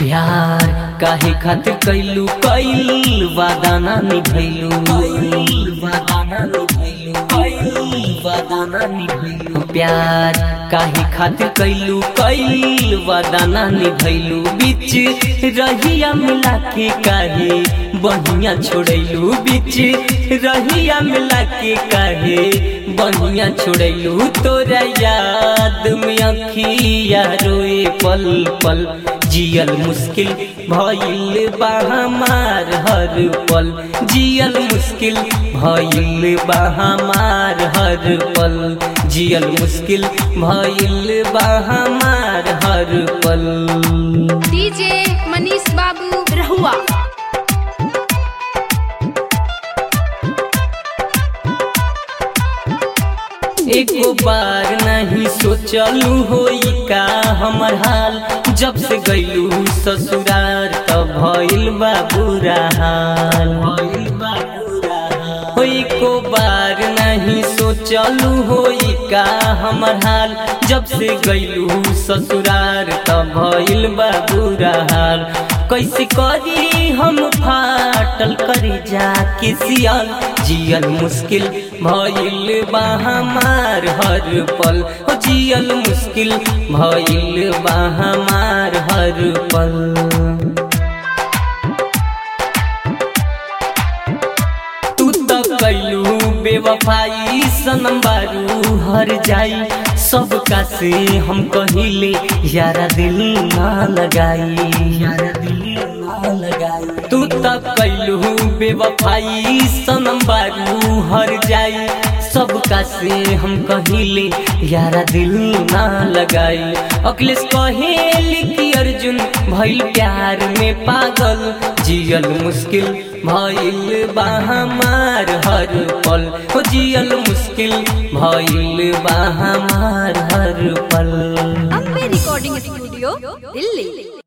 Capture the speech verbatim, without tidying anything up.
प्यार काहे खातिर कैलू कैल वादा ना निभैलू वादा ना निभैलू वादा ना निभैलू प्यार काहे खातिर कैलू कैल वादा ना निभैलू बीच रहिया मिला के काहे बहिया छोड़ैलू बीच रहिया मिला के काहे बहिया छोड़ैलू तोरा याद में अखिया रोए पल पल जियल मुश्किल भइल बा हमार हर पल जियल मुश्किल भइल बा हमार हर पल जियल मुश्किल भइल बा हमार हर पल। डीजे मनीष बाबू रहुआ। एको बार नहीं सोचलू होई का हमर हाल जब से गईलू ससुरार तब भइल बा बुरा हाल एको बार नहीं सोचलू होई का हमर हाल जब से गईलू ससुरार तब भइल बा बुरा हाल कैसे करी हम फाटल करे जाके सियाल जियल मुश्किल भइल बा हमार हर पल हो जियल मुश्किल भइल बा हमार हर पल। तू तो कैलू बेवफाई सनम बारू हर जाई सबका से हम कहिले यारा दिल ना लगाई यारा दिल ना लगाई तू तब कैलू बेवफाई सनम बारू हर जाई सबका से हम कहिले यारा दिल ना लगाई अखिलेश कहेली कि अर्जुन भइल प्यार में पागल जियल मुश्किल भइल बा हमार हर पल हो जियल मुश्किल भइल बा हमार हर पल। Ambe recording studio Delhi.